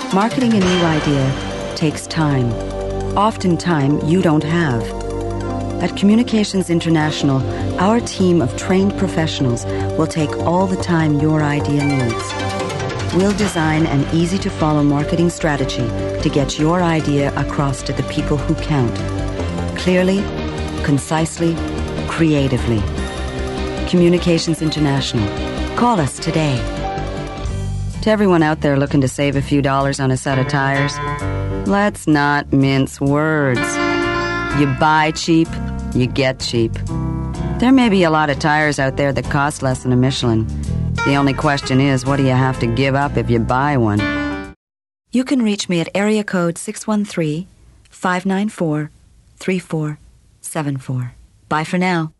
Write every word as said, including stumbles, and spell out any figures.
Marketing a new idea takes time, often time you don't have. At Communications International, our team of trained professionals will take all the time your idea needs. We'll design an easy-to-follow marketing strategy to get your idea across to the people who count. Clearly, concisely, creatively. Communications International. Call us today. To everyone out there looking to save a few dollars on a set of tires, let's not mince words. You buy cheap, you get cheap. There may be a lot of tires out there that cost less than a Michelin. The only question is, what do you have to give up if you buy one? You can reach me at area code six one three, five nine four, three four seven four. Bye for now.